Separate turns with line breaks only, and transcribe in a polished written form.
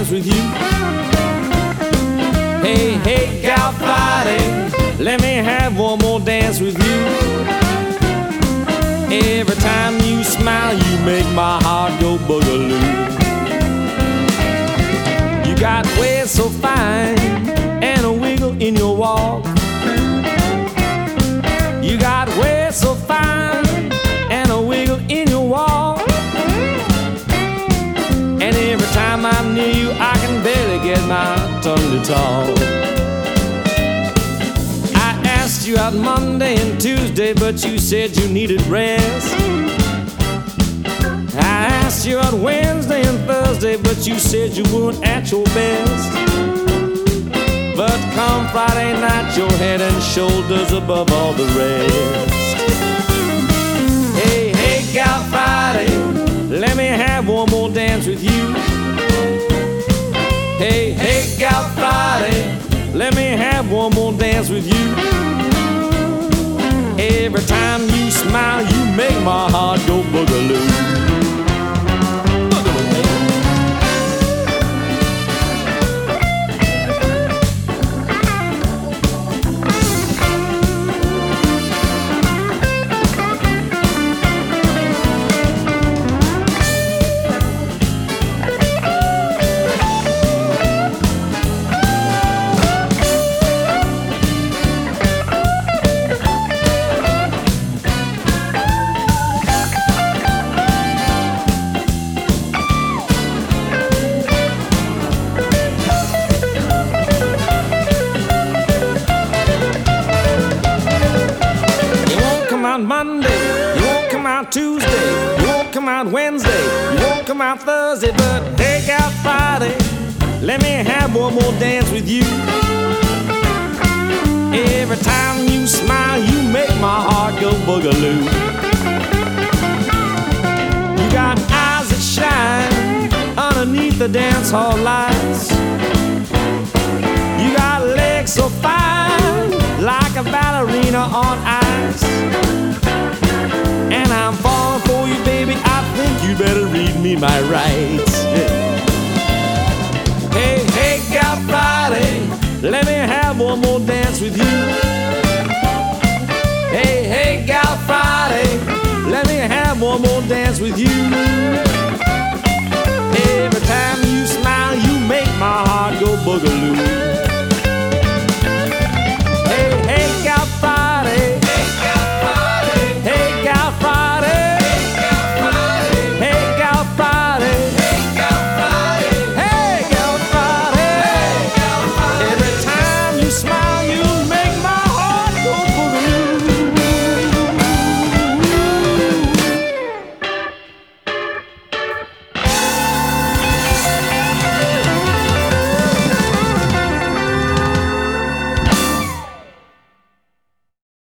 dance with you. Hey, hey, Gal Friday, let me have one more dance with you. Every time you smile, you make my heart go boogaloo. You got ways so fine and a wiggle in your walk. You got ways so fine and a wiggle in your walk. And every time I'm near you, I can barely get my tongue to talk. I asked you out Monday and Tuesday, but you said you needed rest. I asked you out Wednesday and Thursday, but you said you weren't at your best. But come Friday night, you're head and shoulders above all the rest. Hey, hey, Gal Friday, let me have one more dance with you. Hey, hey, Gal Friday, let me have one more dance with you. Every time you smile, you make my heart go boogaloo. Monday, you won't come out Tuesday, you won't come out Wednesday, you won't come out Thursday, but take out Friday, let me have one more dance with you. Every time you smile, you make my heart go boogaloo. You got eyes that shine underneath the dance hall lights. You got legs so fine, like a ballerina on ice. And I'm falling for you, baby, I think you better read me my rights. Hey, hey, Gal Friday, let me have one more dance with you. Hey, hey, Gal Friday, let me have one more dance with you. Every time you smile, you make my heart go boogaloo.